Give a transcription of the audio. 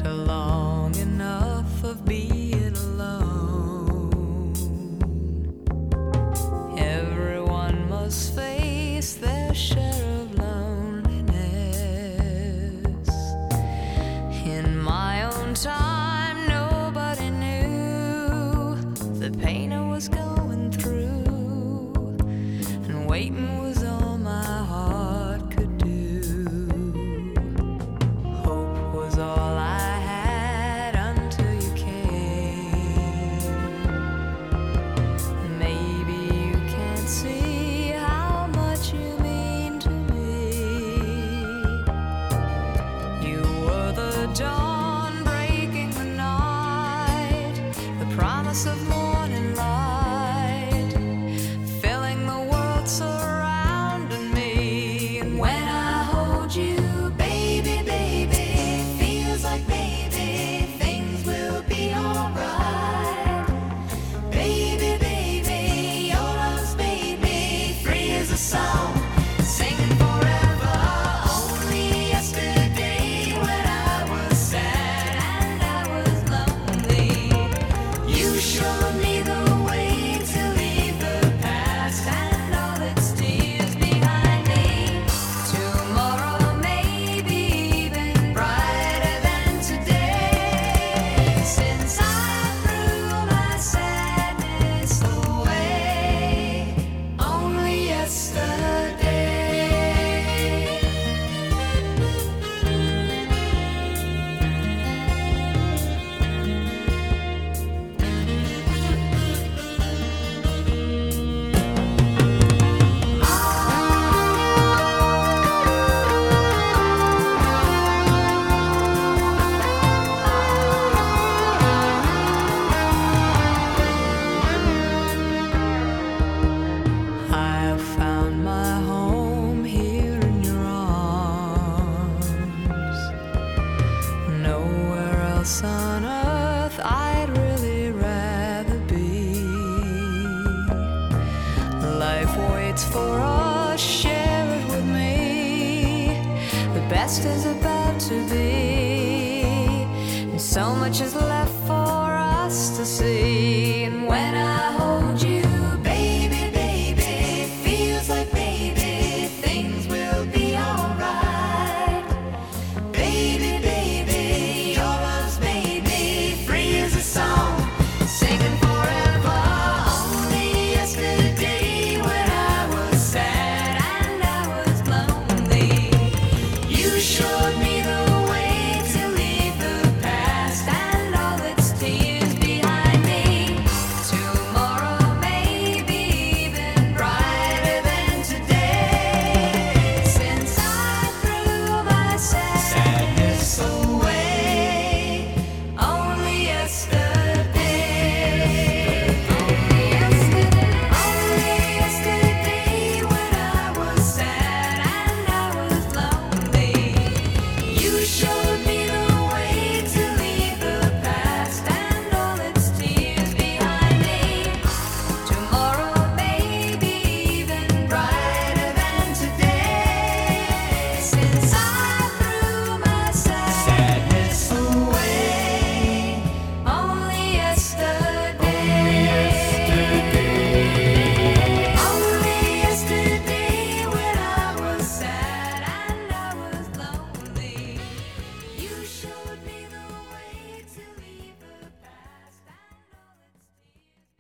long enough of being alone. Everyone must face their share of loneliness. In my own time, nobody knew the pain I was going through, and waiting was all my heart could do. Hope was all I had until you came. Maybe you can't see how much you mean to me. You were the dawn breaking the night, the promise of morning light, filling the world surrounding me. And when I hold you, baby, baby, feels like maybe things will be alright. Baby, baby, your love's made me free as a song, singing forever. Only yesterday when I was sad and I was lonely, you showed me the way to leave the past and all its tears behind me. Tomorrow may be even brighter than today, since I threw my sadness away. Only yesterday. I have found my home here in your arms. Nowhere else on earth I'd really rather be. Life waits for us, share it with me. The best is about to be, and so much is left for us to see.